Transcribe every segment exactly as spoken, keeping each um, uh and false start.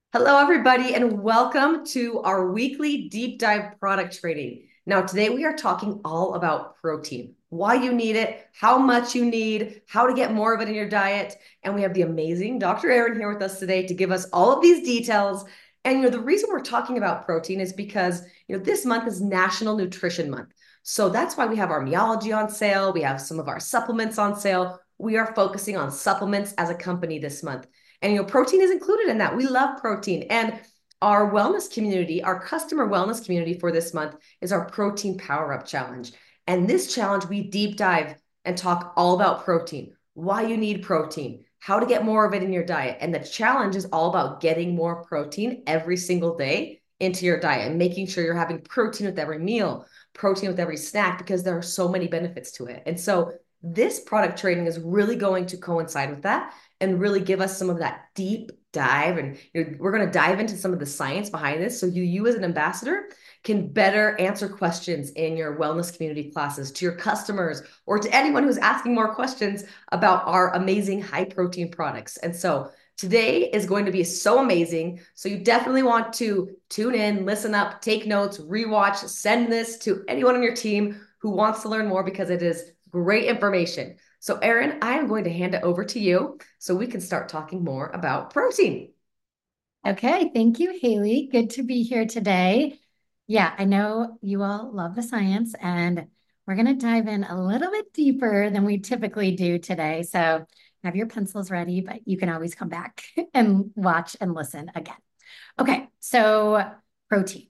Hello, everybody, and welcome to our weekly deep dive product training. Now, today we are talking all about protein, why you need it, how much you need, how to get more of it in your diet. And we have the amazing Doctor Erin here with us today to give us all of these details. And, you know, the reason we're talking about protein is because, you know, this month is National Nutrition Month. So that's why we have our Meology on sale. We have some of our supplements on sale. We are focusing on supplements as a company this month. And, you know, protein is included in that. We love protein. And our wellness community, our customer wellness community for this month is our Protein Power Up Challenge. And this challenge, we deep dive and talk all about protein, why you need protein, how to get more of it in your diet. And the challenge is all about getting more protein every single day into your diet and making sure you're having protein with every meal, protein with every snack, because there are so many benefits to it. And so this product training is really going to coincide with that and really give us some of that deep dive. And you know, we're going to dive into some of the science behind this. So you, you as an ambassador can better answer questions in your wellness community classes to your customers or to anyone who's asking more questions about our amazing high protein products. And so today is going to be so amazing. So you definitely want to tune in, listen up, take notes, rewatch, send this to anyone on your team who wants to learn more because it is great information. So, Erin, I am going to hand it over to you so we can start talking more about protein. Okay, thank you, Haley. Good to be here today. Yeah, I know you all love the science, and we're going to dive in a little bit deeper than we typically do today. So have your pencils ready, but you can always come back and watch and listen again. Okay, so protein.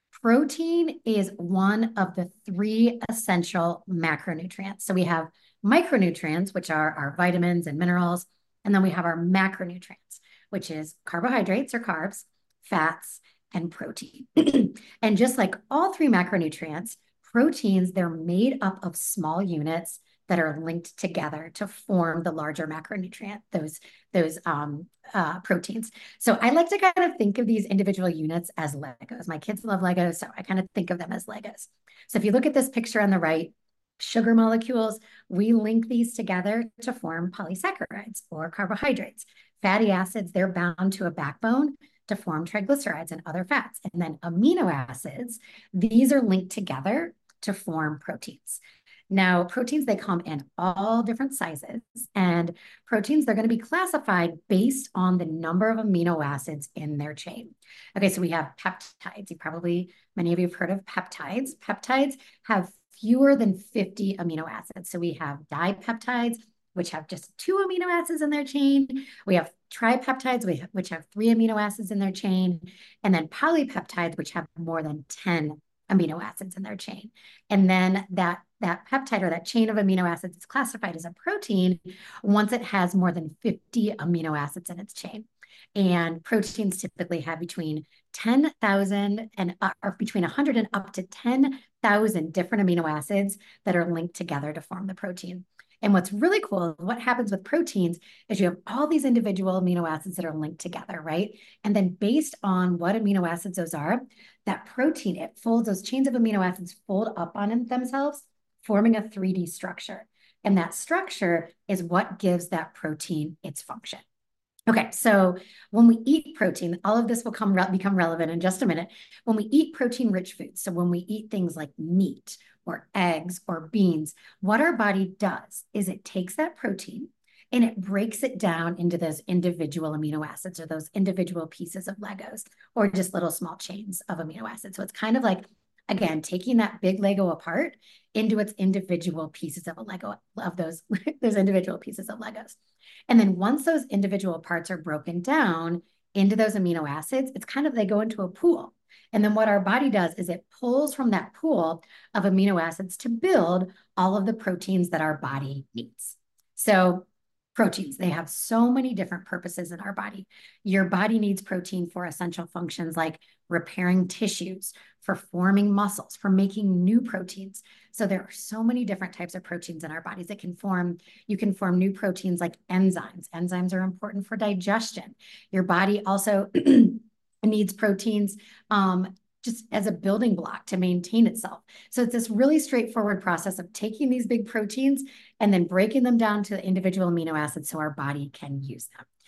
Protein is one of the three essential macronutrients. So we have micronutrients, which are our vitamins and minerals, and then we have our macronutrients, which is carbohydrates or carbs, fats, and protein. And just like all three macronutrients, proteins, they're made up of small units that are linked together to form the larger macronutrient, those, those um, uh, proteins. So I like to kind of think of these individual units as Legos. My kids love Legos, so I kind of think of them as Legos. So if you look at this picture on the right, sugar molecules, we link these together to form polysaccharides or carbohydrates. Fatty acids, they're bound to a backbone to form triglycerides and other fats. And then amino acids, these are linked together to form proteins. Now, proteins, they come in all different sizes, and proteins, they're going to be classified based on the number of amino acids in their chain. Okay, so we have peptides. You probably, many of you have heard of peptides. Peptides have fewer than fifty amino acids. So we have dipeptides, which have just two amino acids in their chain. We have tripeptides, which have three amino acids in their chain, and then polypeptides, which have more than ten amino acids in their chain. And then that, that peptide or that chain of amino acids is classified as a protein once it has more than fifty amino acids in its chain. And proteins typically have between ten thousand and uh, or between one hundred and up to ten thousand different amino acids that are linked together to form the protein. And what's really cool, what happens with proteins is you have all these individual amino acids that are linked together, right? And then based on what amino acids those are, that protein, it folds, those chains of amino acids fold up on themselves, forming a three D structure. And that structure is what gives that protein its function. Okay, so when we eat protein, all of this will come become relevant in just a minute. When we eat protein-rich foods, so when we eat things like meat or eggs or beans, what our body does is it takes that protein and it breaks it down into those individual amino acids or those individual pieces of Legos or just little small chains of amino acids. So it's kind of like, again, taking that big Lego apart into its individual pieces of a Lego, of those, those individual pieces of Legos. And then once those individual parts are broken down into those amino acids, it's kind of, they go into a pool. And then what our body does is it pulls from that pool of amino acids to build all of the proteins that our body needs. So proteins, they have so many different purposes in our body. Your body needs protein for essential functions like repairing tissues, for forming muscles, for making new proteins. So there are so many different types of proteins in our bodies that can form, you can form new proteins like enzymes. Enzymes are important for digestion. Your body also needs proteins um, just as a building block to maintain itself. So it's this really straightforward process of taking these big proteins and then breaking them down to individual amino acids so our body can use them.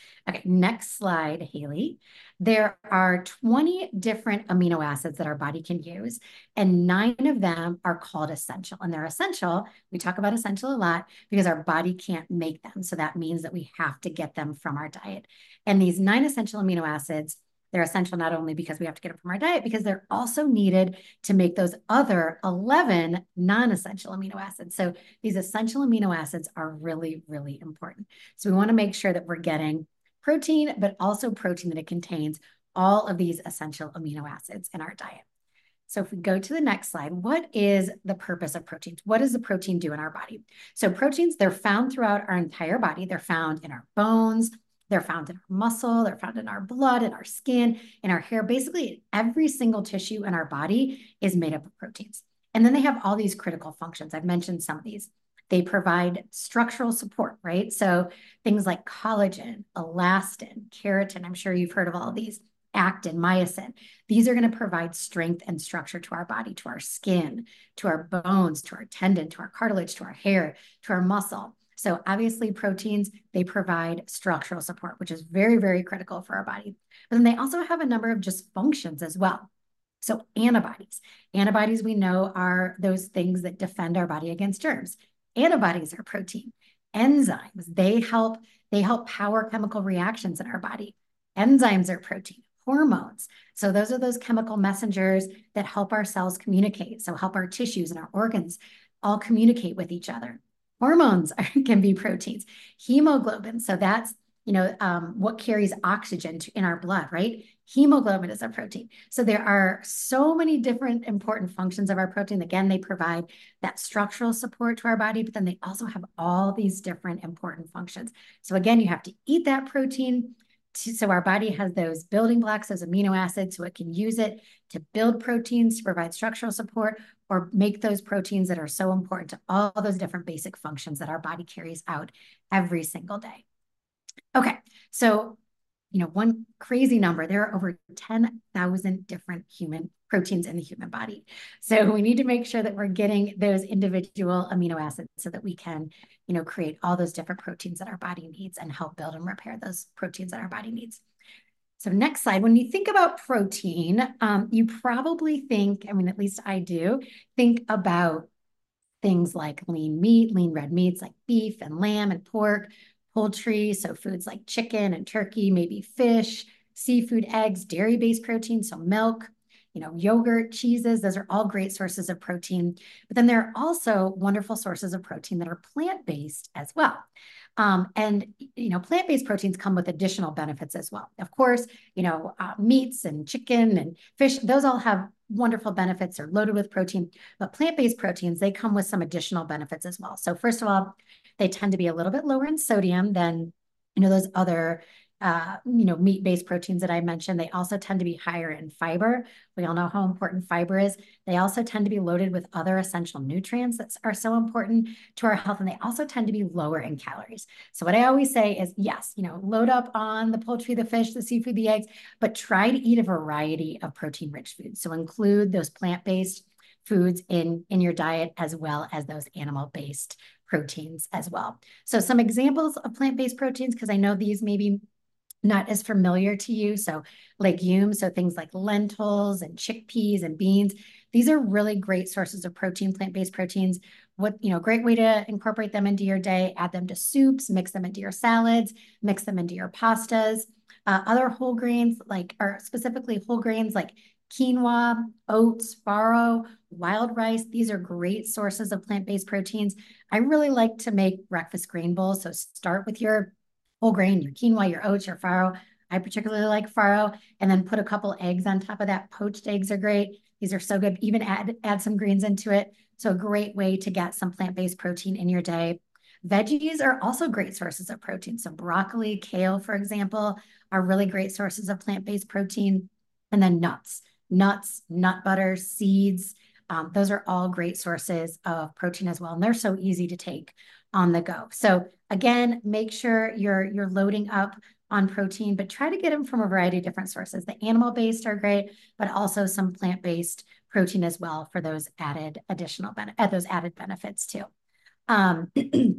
Okay, next slide, Haley. There are twenty different amino acids that our body can use, and nine of them are called essential. And they're essential. We talk about essential a lot because our body can't make them. So that means that we have to get them from our diet. And these nine essential amino acids, they're essential not only because we have to get them from our diet, because they're also needed to make those other eleven non-essential amino acids. So these essential amino acids are really, really important. So we want to make sure that we're getting protein, but also protein that it contains all of these essential amino acids in our diet. So if we go to the next slide, what is the purpose of proteins? What does the protein do in our body? So proteins, they're found throughout our entire body. They're found in our bones, they're found in our muscle, they're found in our blood, in our skin, in our hair. Basically, every single tissue in our body is made up of proteins. And then they have all these critical functions. I've mentioned some of these. They provide structural support, right? So things like collagen, elastin, keratin, I'm sure you've heard of all of these, actin, myosin. These are going to provide strength and structure to our body, to our skin, to our bones, to our tendon, to our cartilage, to our hair, to our muscle. So obviously proteins, they provide structural support, which is very, very critical for our body. But then they also have a number of just functions as well. So antibodies. Antibodies we know are those things that defend our body against germs. Antibodies are protein. Enzymes, they help, they help power chemical reactions in our body. Enzymes are protein. Hormones. So those are those chemical messengers that help our cells communicate. So help our tissues and our organs all communicate with each other. Hormones are, can be proteins. Hemoglobin. So that's, you know, um, what carries oxygen to, in our blood, right? Hemoglobin is a protein. So there are so many different important functions of our protein. Again, they provide that structural support to our body, but then they also have all these different important functions. So again, you have to eat that protein to, so our body has those building blocks, those amino acids, so it can use it to build proteins, to provide structural support, or make those proteins that are so important to all those different basic functions that our body carries out every single day. Okay, so, you know, one crazy number, there are over ten thousand different human proteins in the human body. So we need to make sure that we're getting those individual amino acids so that we can, you know, create all those different proteins that our body needs and help build and repair those proteins that our body needs. So next slide, when you think about protein, um, you probably think, I mean, at least I do, think about things like lean meat, lean red meats like beef and lamb and pork, poultry, so foods like chicken and turkey, maybe fish, seafood, eggs, dairy-based protein, so milk, you know, yogurt, cheeses, those are all great sources of protein. But then there are also wonderful sources of protein that are plant-based as well. Um, and, you know, plant-based proteins come with additional benefits as well. Of course, you know, uh, meats and chicken and fish, those all have wonderful benefits. They're loaded with protein, but plant-based proteins, they come with some additional benefits as well. So first of all, they tend to be a little bit lower in sodium than, you know, those other, uh, you know, meat-based proteins that I mentioned. They also tend to be higher in fiber. We all know how important fiber is. They also tend to be loaded with other essential nutrients that are so important to our health, and they also tend to be lower in calories. So what I always say is, yes, you know, load up on the poultry, the fish, the seafood, the eggs, but try to eat a variety of protein-rich foods. So include those plant-based foods in, in your diet, as well as those animal-based proteins as well. So some examples of plant-based proteins, because I know these maybe not as familiar to you. So legumes, so things like lentils and chickpeas and beans, these are really great sources of protein, plant-based proteins. What, you know, great way to incorporate them into your day, add them to soups, mix them into your salads, mix them into your pastas. Uh, other whole grains, like, or specifically whole grains like quinoa, oats, farro, wild rice. These are great sources of plant-based proteins. I really like to make breakfast grain bowls. So start with your whole grain, your quinoa, your oats, your farro. I particularly like farro, and then put a couple eggs on top of that. Poached eggs are great. These are so good. Even add, add some greens into it. So a great way to get some plant-based protein in your day. Veggies are also great sources of protein. So broccoli, kale, for example, are really great sources of plant-based protein. And then nuts, nuts, nut butter, seeds. Um, those are all great sources of protein as well. And they're so easy to take on the go. So again, make sure you're, you're loading up on protein, but try to get them from a variety of different sources. The animal-based are great, but also some plant-based protein as well for those added additional benefits, those added benefits too. Um,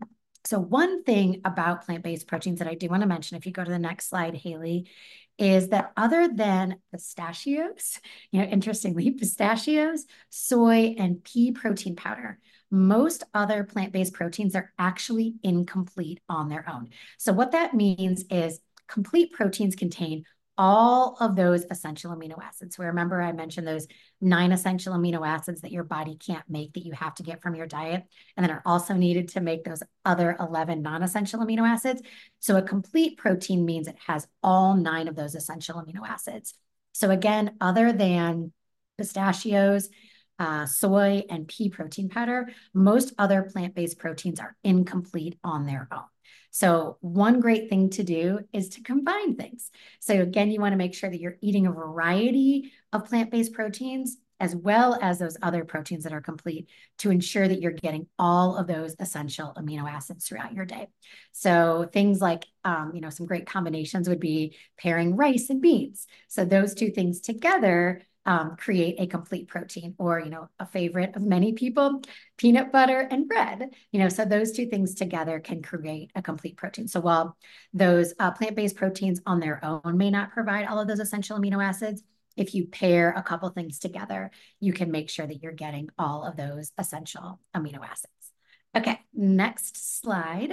So one thing about plant-based proteins that I do want to mention, if you go to the next slide, Haley, is that other than pistachios, you know, interestingly, pistachios, soy, and pea protein powder, most other plant-based proteins are actually incomplete on their own. So what that means is complete proteins contain all of those essential amino acids. So remember, I mentioned those nine essential amino acids that your body can't make that you have to get from your diet, and then are also needed to make those other eleven non-essential amino acids. So a complete protein means it has all nine of those essential amino acids. So again, other than pistachios, uh, soy, and pea protein powder, most other plant-based proteins are incomplete on their own. So one great thing to do is to combine things. So again, you want to make sure that you're eating a variety of plant-based proteins as well as those other proteins that are complete to ensure that you're getting all of those essential amino acids throughout your day. So things like, um, you know, some great combinations would be pairing rice and beans. So those two things together um, create a complete protein, or, you know, a favorite of many people, peanut butter and bread. You know, so those two things together can create a complete protein. So while those uh, plant-based proteins on their own may not provide all of those essential amino acids, if you pair a couple things together, you can make sure that you're getting all of those essential amino acids. Okay, next slide.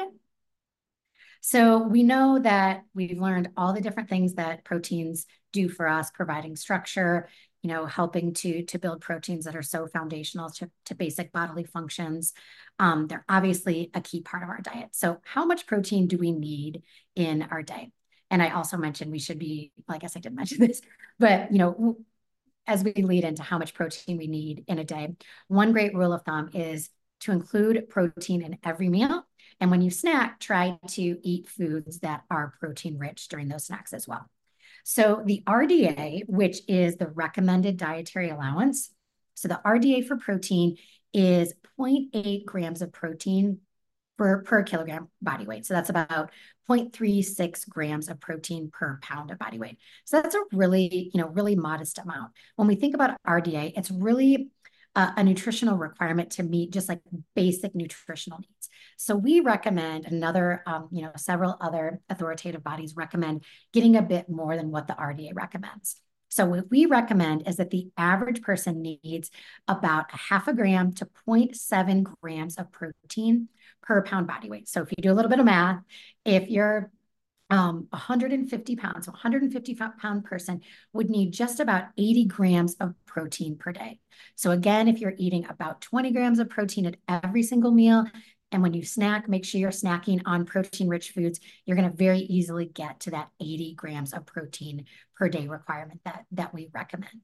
So we know that we've learned all the different things that proteins do for us, providing structure, you know, helping to, to build proteins that are so foundational to, to basic bodily functions. Um, they're obviously a key part of our diet. So how much protein do we need in our day? And I also mentioned we should be, well, I guess I did mention this, but, you know, as we lead into how much protein we need in a day, one great rule of thumb is to include protein in every meal. And when you snack, try to eat foods that are protein rich during those snacks as well. So the R D A, which is the recommended dietary allowance, so the R D A for protein is zero point eight grams of protein per, per kilogram body weight. So that's about zero point three six grams of protein per pound of body weight. So that's a really, you know, really modest amount. When we think about R D A, it's really uh, a nutritional requirement to meet just like basic nutritional needs. So we recommend another, um, you know, several other authoritative bodies recommend getting a bit more than what the R D A recommends. So what we recommend is that the average person needs about a half a gram to zero point seven grams of protein per pound body weight. So if you do a little bit of math, if you're um, one hundred fifty pounds, so one hundred fifty pound person would need just about eighty grams of protein per day. So again, if you're eating about twenty grams of protein at every single meal, and when you snack, make sure you're snacking on protein-rich foods, you're going to very easily get to that eighty grams of protein per day requirement that, that we recommend.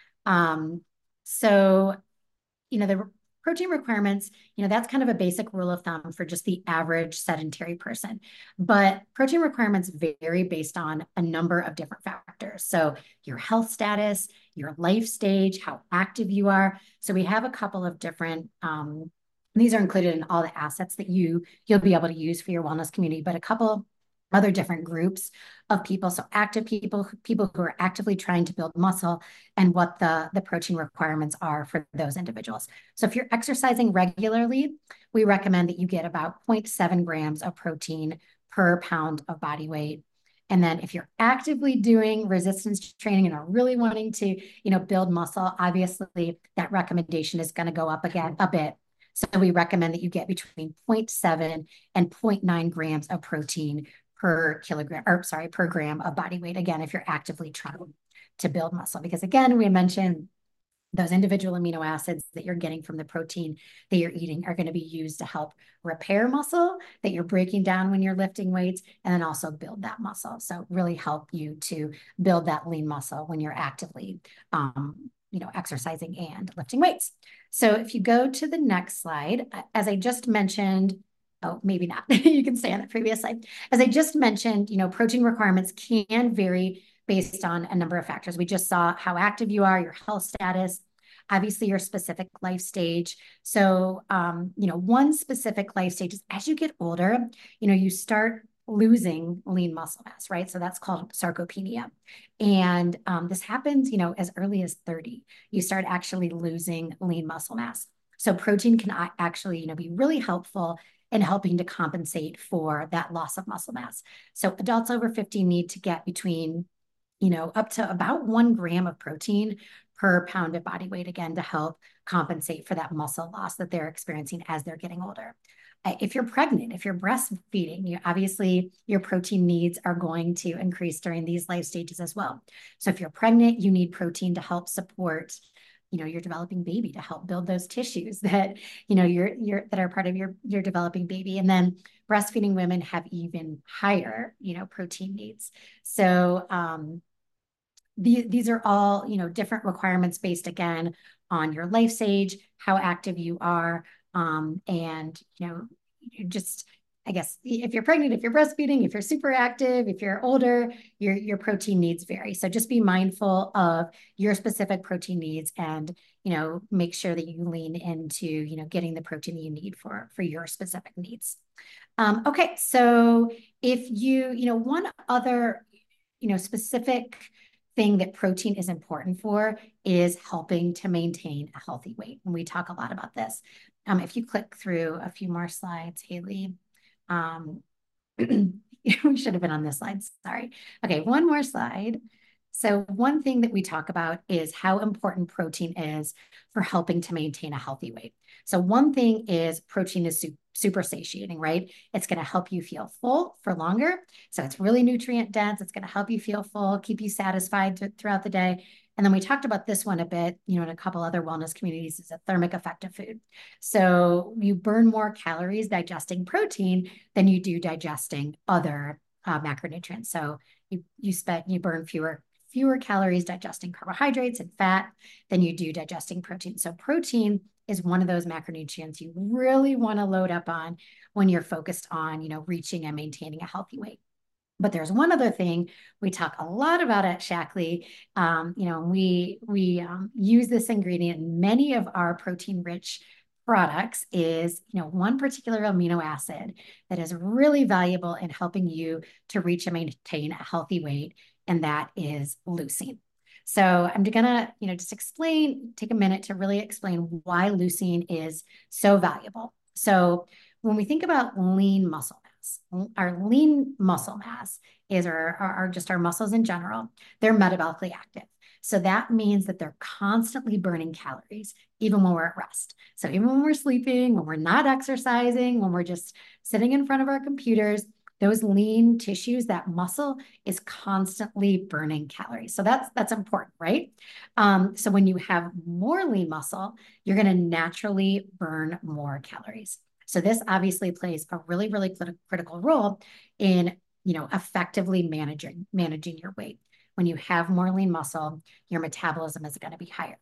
Um, so, you know, the protein requirements, you know, that's kind of a basic rule of thumb for just the average sedentary person. But protein requirements vary based on a number of different factors. So your health status, your life stage, how active you are. So we have a couple of different, um, these are included in all the assets that you, you'll be able to use for your wellness community, but a couple other different groups of people. So active people, people who are actively trying to build muscle, and what the, the protein requirements are for those individuals. So if you're exercising regularly, we recommend that you get about zero point seven grams of protein per pound of body weight. And then if you're actively doing resistance training and are really wanting to, you know, build muscle, obviously that recommendation is going to go up again a bit. So we recommend that you get between zero point seven and zero point nine grams of protein per kilogram, or sorry, per gram of body weight. Again, if you're actively trying to build muscle, because again, we mentioned those individual amino acids that you're getting from the protein that you're eating are going to be used to help repair muscle that you're breaking down when you're lifting weights, and then also build that muscle. So really help you to build that lean muscle when you're actively, um, you know, exercising and lifting weights. So if you go to the next slide, as I just mentioned, oh, maybe not. You can stay on the previous slide. As I just mentioned, you know, protein requirements can vary based on a number of factors. We just saw how active you are, your health status, obviously your specific life stage. So, um, you know, one specific life stage is as you get older, you know, you start losing lean muscle mass, right? So that's called sarcopenia. And um, this happens, you know, as early as thirty. You start actually losing lean muscle mass. So protein can actually, you know, be really helpful in helping to compensate for that loss of muscle mass. So adults over fifty need to get between, you know, up to about one gram of protein per pound of body weight, again, to help compensate for that muscle loss that they're experiencing as they're getting older. Uh, If you're pregnant, if you're breastfeeding, you obviously your protein needs are going to increase during these life stages as well. So if you're pregnant, you need protein to help support, you know, your developing baby, to help build those tissues that, you know, you're you're that are part of your your developing baby. And then breastfeeding women have even higher, you know, protein needs. So um, the, these are all, you know, different requirements based again on your life stage, how active you are, um, and, you know, you just, I guess, if you're pregnant, if you're breastfeeding, if you're super active, if you're older, your, your protein needs vary. So just be mindful of your specific protein needs and, you know, make sure that you lean into, you know, getting the protein you need for, for your specific needs. Um, okay. So if you, you know, one other, you know, specific thing that protein is important for is helping to maintain a healthy weight. And we talk a lot about this. Um, if you click through a few more slides, Haley, um, we should have been on this slide. Sorry. Okay, one more slide. So one thing that we talk about is how important protein is for helping to maintain a healthy weight. So one thing is protein is su super satiating, right? It's going to help you feel full for longer. So it's really nutrient dense. It's going to help you feel full, keep you satisfied th throughout the day. And then we talked about this one a bit, you know, in a couple other wellness communities is a thermic effect of food. So you burn more calories digesting protein than you do digesting other uh, macronutrients. So you you spend you burn fewer fewer calories digesting carbohydrates and fat than you do digesting protein. So protein is one of those macronutrients you really want to load up on when you're focused on, you know, reaching and maintaining a healthy weight. But there's one other thing we talk a lot about at Shaklee. Um, you know, we we um, use this ingredient in many of our protein-rich products is, you know, one particular amino acid that is really valuable in helping you to reach and maintain a healthy weight, and that is leucine. So I'm gonna, you know, just explain, take a minute to really explain why leucine is so valuable. So when we think about lean muscle mass, our lean muscle mass is our, our, our just our muscles in general. They're metabolically active. So that means that they're constantly burning calories, even when we're at rest. So even when we're sleeping, when we're not exercising, when we're just sitting in front of our computers, those lean tissues, that muscle is constantly burning calories. So that's that's important, right? Um, so when you have more lean muscle, you're going to naturally burn more calories. So this obviously plays a really, really critical role in, you know, effectively managing managing your weight. When you have more lean muscle, your metabolism is going to be higher.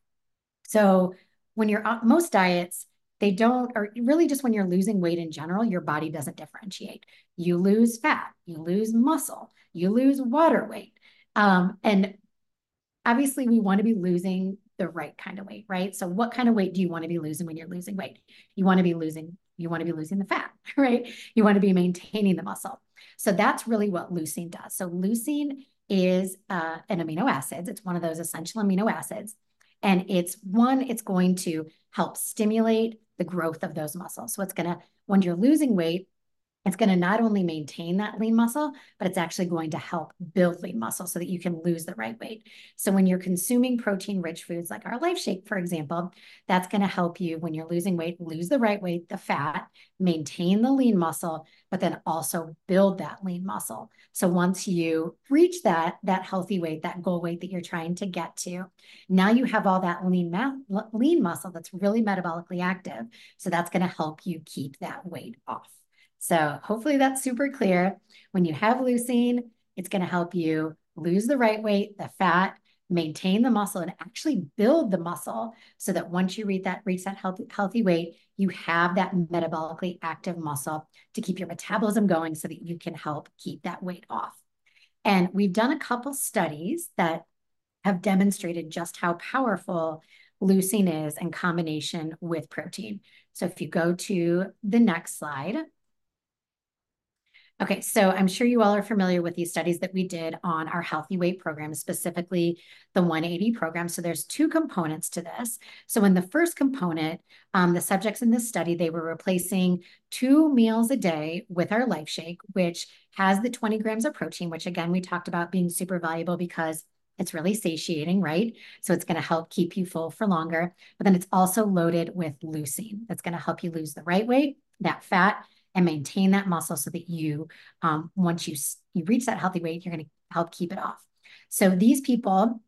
So when you're on most diets, they don't, or really just when you're losing weight in general, your body doesn't differentiate. You lose fat, you lose muscle, you lose water weight. Um, and obviously we want to be losing the right kind of weight, right? So what kind of weight do you want to be losing when you're losing weight? You want to be losing, you want to be losing the fat, right? You want to be maintaining the muscle. So that's really what leucine does. So leucine is uh, an amino acid. It's one of those essential amino acids. And it's one, it's going to help stimulate the growth of those muscles. So it's going to, when you're losing weight, it's going to not only maintain that lean muscle, but it's actually going to help build lean muscle so that you can lose the right weight. So when you're consuming protein-rich foods like our Life Shake, for example, that's going to help you when you're losing weight, lose the right weight, the fat, maintain the lean muscle, but then also build that lean muscle. So once you reach that, that healthy weight, that goal weight that you're trying to get to, now you have all that lean, lean muscle that's really metabolically active. So that's going to help you keep that weight off. So hopefully that's super clear. When you have leucine, it's going to help you lose the right weight, the fat, maintain the muscle, and actually build the muscle so that once you reach that, reach that healthy, healthy weight, you have that metabolically active muscle to keep your metabolism going so that you can help keep that weight off. And we've done a couple studies that have demonstrated just how powerful leucine is in combination with protein. So if you go to the next slide, Okay, so I'm sure you all are familiar with these studies that we did on our Healthy Weight program, specifically the one eighty program. So there's two components to this. So in the first component, um, the subjects in this study, they were replacing two meals a day with our Life Shake, which has the twenty grams of protein, which again, we talked about being super valuable because it's really satiating, right? So it's going to help keep you full for longer. But then it's also loaded with leucine. That's going to help you lose the right weight, that fat, and maintain that muscle so that you, um, once you, you reach that healthy weight, you're going to help keep it off. So these people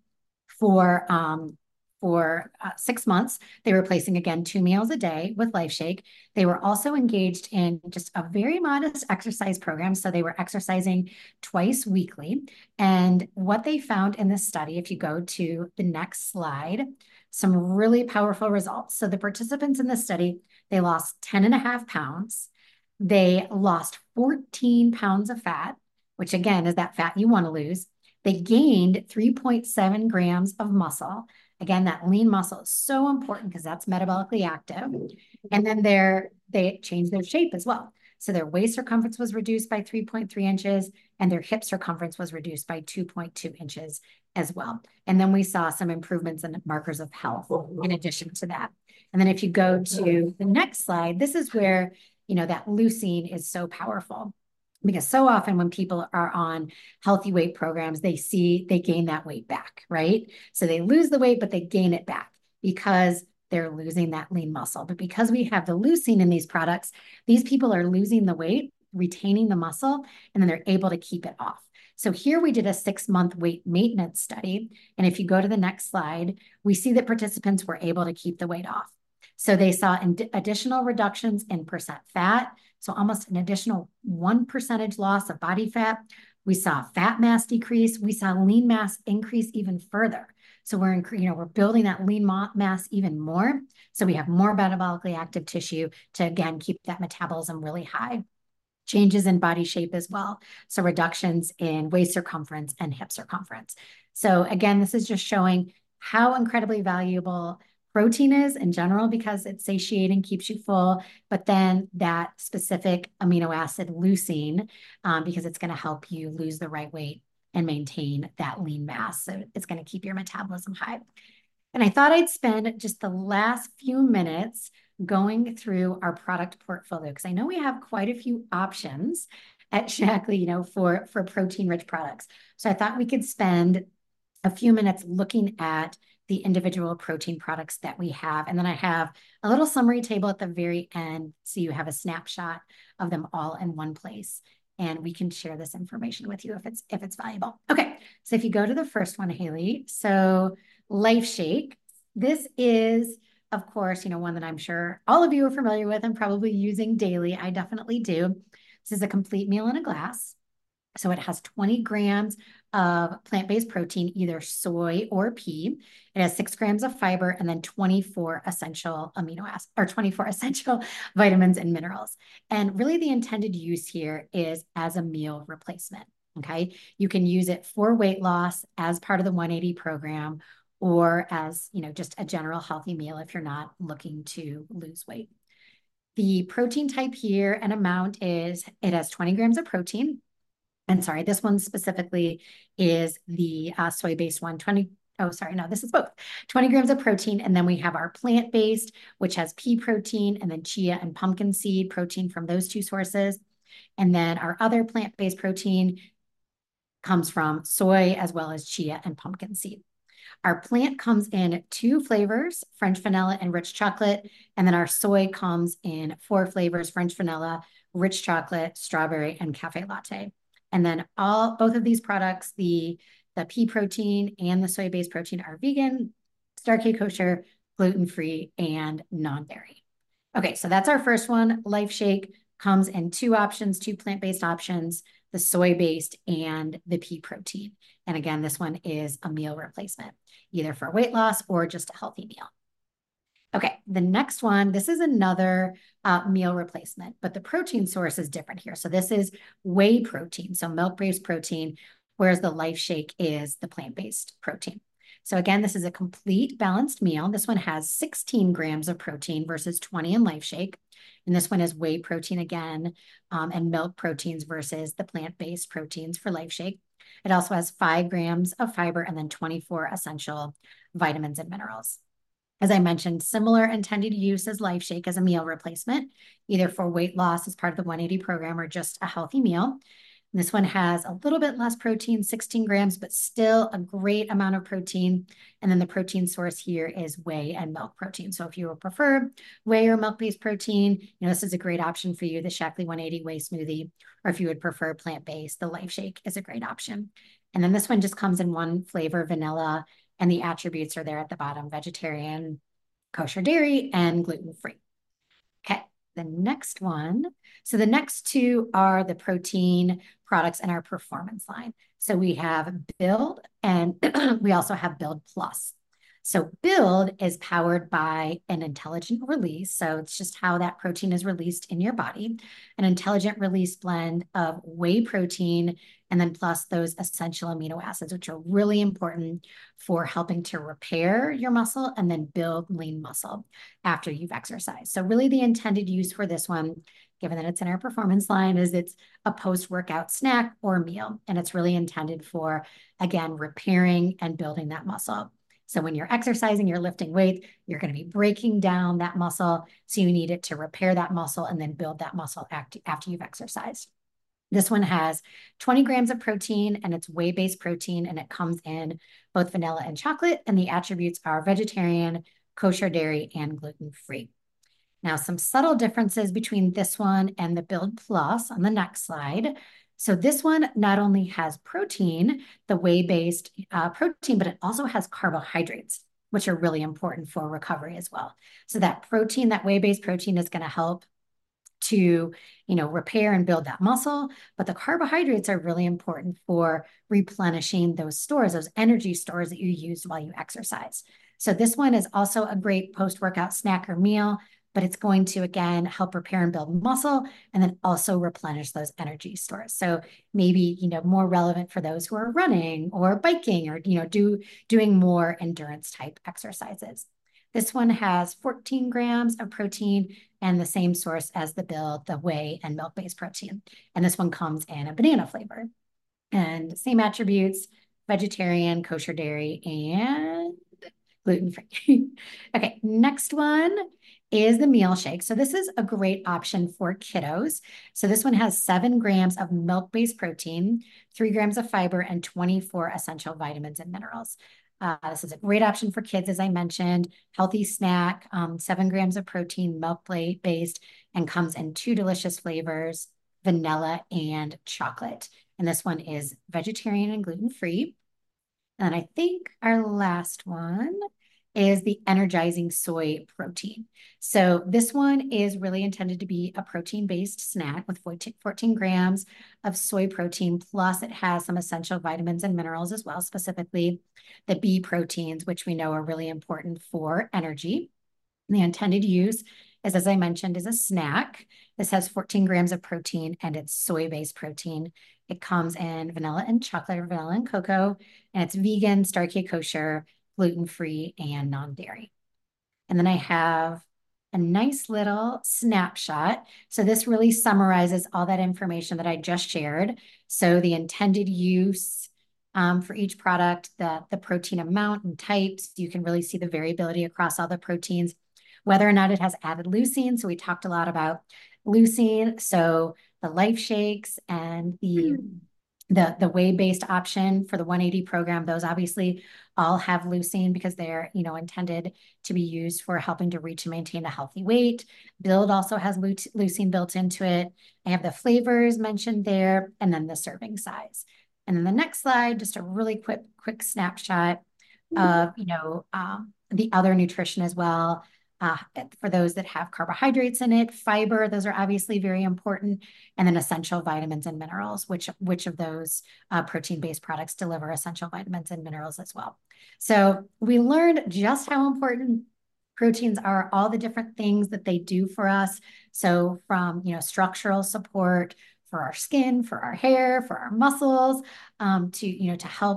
for, um, for uh, six months, they were replacing again two meals a day with Life Shake. They were also engaged in just a very modest exercise program. So they were exercising twice weekly. And what they found in this study, if you go to the next slide, some really powerful results. So the participants in this study, they lost ten and a half pounds. They lost fourteen pounds of fat, which again is that fat you want to lose. They gained three point seven grams of muscle. Again, that lean muscle is so important because that's metabolically active. And then they're, they changed their shape as well. So their waist circumference was reduced by three point three inches and their hip circumference was reduced by two point two inches as well. And then we saw some improvements in markers of health in addition to that. And then if you go to the next slide, this is where, you know, that leucine is so powerful. Because so often when people are on healthy weight programs, they see they gain that weight back, right? So they lose the weight, but they gain it back because they're losing that lean muscle. But because we have the leucine in these products, these people are losing the weight, retaining the muscle, and then they're able to keep it off. So here we did a six-month weight maintenance study. And if you go to the next slide, we see that participants were able to keep the weight off. So they saw additional reductions in percent fat, so almost an additional one percentage loss of body fat. We saw fat mass decrease. We saw lean mass increase even further. So we're, you know, we're building that lean mass even more. So we have more metabolically active tissue to, again, keep that metabolism really high. Changes in body shape as well. So reductions in waist circumference and hip circumference. So again, this is just showing how incredibly valuable protein is in general because it's satiating, keeps you full, but then that specific amino acid leucine, um, because it's going to help you lose the right weight and maintain that lean mass. So it's going to keep your metabolism high. And I thought I'd spend just the last few minutes going through our product portfolio because I know we have quite a few options at Shaklee, you know, for, for protein-rich products. So I thought we could spend a few minutes looking at the individual protein products that we have. And then I have a little summary table at the very end so you have a snapshot of them all in one place. And we can share this information with you if it's if it's valuable. Okay, so if you go to the first one, Haley, so Life Shake. This is, of course, you know, one that I'm sure all of you are familiar with and probably using daily. I definitely do. This is a complete meal in a glass. So it has twenty grams of plant-based protein, either soy or pea. It has six grams of fiber and then twenty-four essential amino acids or twenty-four essential vitamins and minerals. And really the intended use here is as a meal replacement. Okay. You can use it for weight loss as part of the one eighty program or as, you know, just a general healthy meal if you're not looking to lose weight. The protein type here and amount is, it has twenty grams of protein. And sorry, this one specifically is the uh, soy-based one, twenty, oh, sorry, no, this is both. twenty grams of protein, and then we have our plant-based, which has pea protein, and then chia and pumpkin seed protein from those two sources. And then our other plant-based protein comes from soy as well as chia and pumpkin seed. Our plant comes in two flavors, French vanilla and rich chocolate. And then our soy comes in four flavors, French vanilla, rich chocolate, strawberry, and cafe latte. And then all both of these products, the, the pea protein and the soy-based protein are vegan, Star-K kosher, gluten-free, and non-dairy. Okay, so that's our first one. Life Shake comes in two options, two plant-based options, the soy-based and the pea protein. And again, this one is a meal replacement, either for weight loss or just a healthy meal. Okay, the next one, this is another uh, meal replacement, but the protein source is different here. So this is whey protein, so milk-based protein, whereas the Life Shake is the plant-based protein. So again, this is a complete balanced meal. This one has sixteen grams of protein versus twenty in Life Shake. And this one is whey protein again, um, and milk proteins versus the plant-based proteins for Life Shake. It also has five grams of fiber and then twenty-four essential vitamins and minerals. As I mentioned, similar intended use as Life Shake as a meal replacement, either for weight loss as part of the one eighty program or just a healthy meal. This one has a little bit less protein, sixteen grams, but still a great amount of protein. And then the protein source here is whey and milk protein. So if you would prefer whey or milk-based protein, you know, this is a great option for you, the Shaklee one eighty Whey Smoothie. Or if you would prefer plant-based, the Life Shake is a great option. And then this one just comes in one flavor, vanilla, and the attributes are there at the bottom, vegetarian, kosher dairy, and gluten-free. Okay, the next one. So the next two are the protein products in our performance line. So we have Build and we also have Build Plus. So Build is powered by an intelligent release. So it's just how that protein is released in your body, an intelligent release blend of whey protein and then plus those essential amino acids, which are really important for helping to repair your muscle and then build lean muscle after you've exercised. So really the intended use for this one, given that it's in our performance line, is it's a post-workout snack or meal. And it's really intended for, again, repairing and building that muscle. So when you're exercising, you're lifting weight, you're going to be breaking down that muscle. So you need it to repair that muscle and then build that muscle after you've exercised. This one has twenty grams of protein and it's whey-based protein and it comes in both vanilla and chocolate, and the attributes are vegetarian, kosher dairy, and gluten-free. Now, some subtle differences between this one and the Build Plus on the next slide. So this one not only has protein, the whey-based uh, protein, but it also has carbohydrates, which are really important for recovery as well. So that protein, that whey-based protein is going to help to, you know, repair and build that muscle, but the carbohydrates are really important for replenishing those stores, those energy stores that you used while you exercise. So this one is also a great post-workout snack or meal, but it's going to, again, help repair and build muscle and then also replenish those energy stores. So maybe, you know, more relevant for those who are running or biking or, you know, do doing more endurance type exercises. This one has fourteen grams of protein and the same source as the Build, the whey and milk-based protein. And this one comes in a banana flavor. And same attributes, vegetarian, kosher dairy, and gluten-free. Okay, next one is the meal shake. So this is a great option for kiddos. So this one has seven grams of milk-based protein, three grams of fiber, and twenty-four essential vitamins and minerals. Uh, this is a great option for kids, as I mentioned, healthy snack, um, seven grams of protein, milk-based, and comes in two delicious flavors, vanilla and chocolate. And this one is vegetarian and gluten-free. And I think our last one is the energizing soy protein. So this one is really intended to be a protein-based snack with fourteen grams of soy protein, plus it has some essential vitamins and minerals as well, specifically the B proteins, which we know are really important for energy. And the intended use is, as I mentioned, is a snack. This has fourteen grams of protein and it's soy-based protein. It comes in vanilla and chocolate, or vanilla and cocoa, and it's vegan, Star-K kosher, gluten-free, and non-dairy. And then I have a nice little snapshot. So this really summarizes all that information that I just shared. So the intended use um, for each product, the, the protein amount and types, you can really see the variability across all the proteins, whether or not it has added leucine. So we talked a lot about leucine. So the Life Shakes and the mm. The, the whey-based option for the one eighty program, those obviously all have leucine because they're, you know, intended to be used for helping to reach and maintain a healthy weight. Build also has leucine built into it. I have the flavors mentioned there, and then the serving size. And then the next slide, just a really quick, quick snapshot of, you know, um, the other nutrition as well. Uh, for those that have carbohydrates in it, fiber, those are obviously very important, and then essential vitamins and minerals, which, which of those uh, protein-based products deliver essential vitamins and minerals as well. So we learned just how important proteins are, all the different things that they do for us. So from, you know, structural support for our skin, for our hair, for our muscles, um, to, you know, to help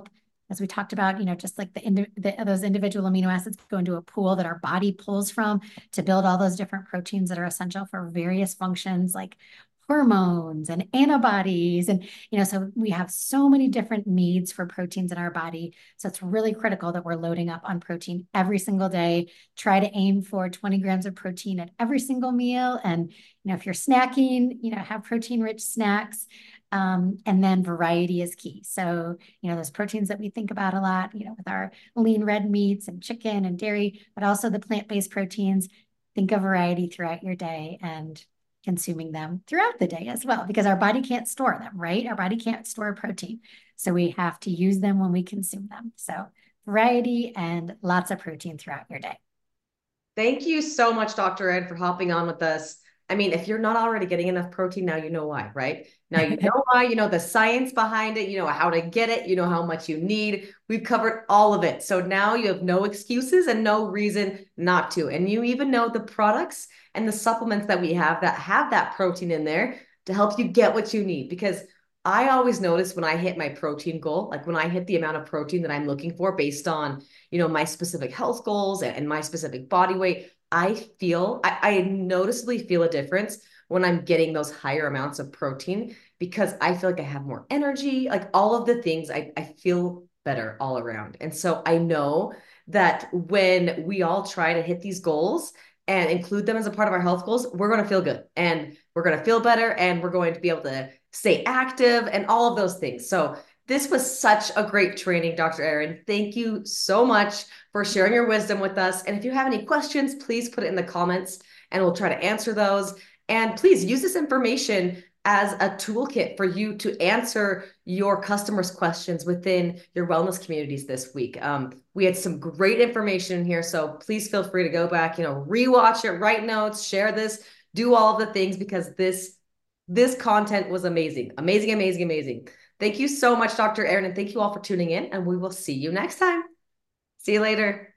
as we talked about, you know, just like the, indi the those individual amino acids go into a pool that our body pulls from to build all those different proteins that are essential for various functions like hormones and antibodies. And, you know, so we have so many different needs for proteins in our body. So it's really critical that we're loading up on protein every single day. Try to aim for twenty grams of protein at every single meal. And, you know, if you're snacking, you know, have protein rich snacks. Um, and then variety is key. So, you know, those proteins that we think about a lot, you know, with our lean red meats and chicken and dairy, but also the plant-based proteins, think of variety throughout your day and consuming them throughout the day as well, because our body can't store them, right? Our body can't store protein. So we have to use them when we consume them. So variety and lots of protein throughout your day. Thank you so much, doctor Ed, for hopping on with us. I mean, if you're not already getting enough protein, now you know why, right? Now you know why, you know the science behind it, you know how to get it, you know how much you need. We've covered all of it. So now you have no excuses and no reason not to. And you even know the products and the supplements that we have that have that protein in there to help you get what you need. Because I always notice when I hit my protein goal, like when I hit the amount of protein that I'm looking for based on, you know, my specific health goals and, and my specific body weight, I feel, I, I noticeably feel a difference when I'm getting those higher amounts of protein because I feel like I have more energy, like all of the things, I, I feel better all around. And so I know that when we all try to hit these goals and include them as a part of our health goals, we're going to feel good and we're going to feel better and we're going to be able to stay active and all of those things. So this was such a great training, Doctor Erin. Thank you so much for sharing your wisdom with us. And if you have any questions, please put it in the comments and we'll try to answer those. And please use this information as a toolkit for you to answer your customers' questions within your wellness communities this week. Um, we had some great information in here, so please feel free to go back, you know, rewatch it, write notes, share this, do all of the things because this this content was amazing, amazing, amazing, amazing. Thank you so much, Doctor Erin, and thank you all for tuning in, and we will see you next time. See you later.